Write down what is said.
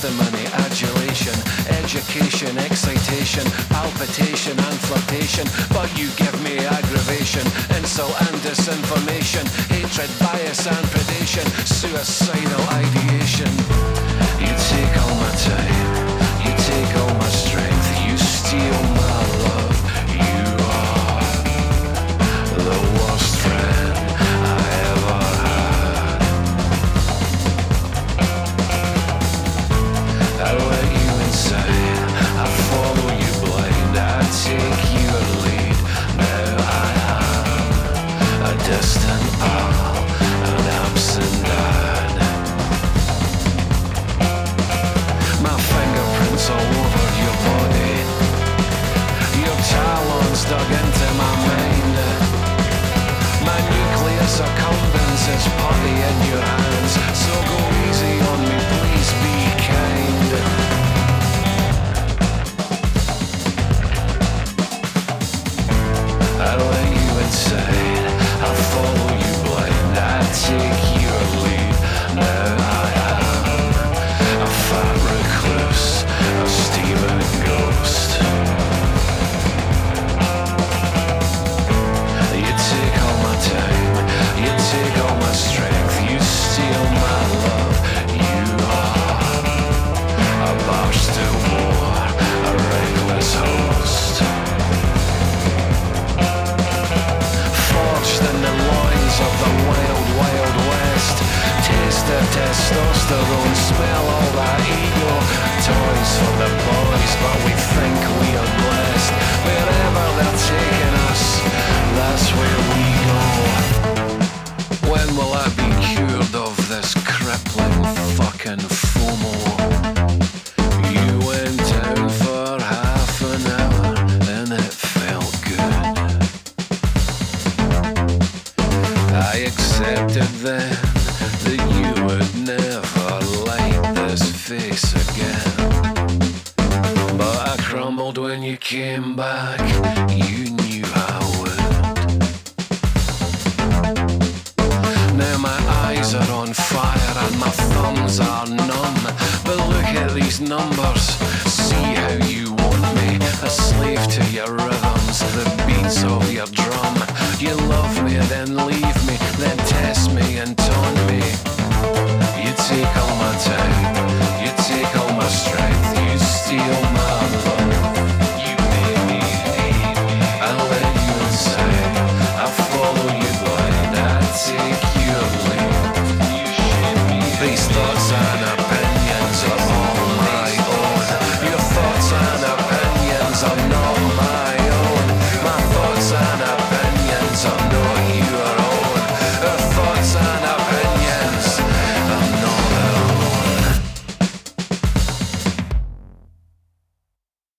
testimony, adulation, education, excitation, palpitation and flirtation. But you give me aggravation, insult and disinformation, hatred, bias and predation, suicidal ideation. You take all my time, you take all my strength, you steal my love. You are the worst friend I ever had. I let you inside, I follow you blind, I take your lead. Now I am a distant pal, an absent dad. My fingerprints all over your body, your talons dug into my mind. My nucleus accumbens is putty in your hands, so go easy on me, please be kind. I let you inside, I follow you blind, I take your lead. Now I am a fat recluse, a steaming ghost. You take all my time, you take all my strength, you steal my love. You are a barstool whore, a reckless host, forged in the loins of the wild, wild west. Taste the testosterone, smell all that ego. Toys for the boys, but we think we are blessed. Wherever they're taking us, that's where we go. When will I be cured of this crippling fucking FOMO? You went down for half an hour and it felt good. I accepted then that you would never light this face again. But I crumbled when you came back, you knew I would. Now my eyes are on fire and my thumbs are numb. But look at these numbers, see how you want me, a slave to your rhythms, the beats of your drum. You love me and then leave me, then test me and taunt me. You take all my time, you take all my strength, you steal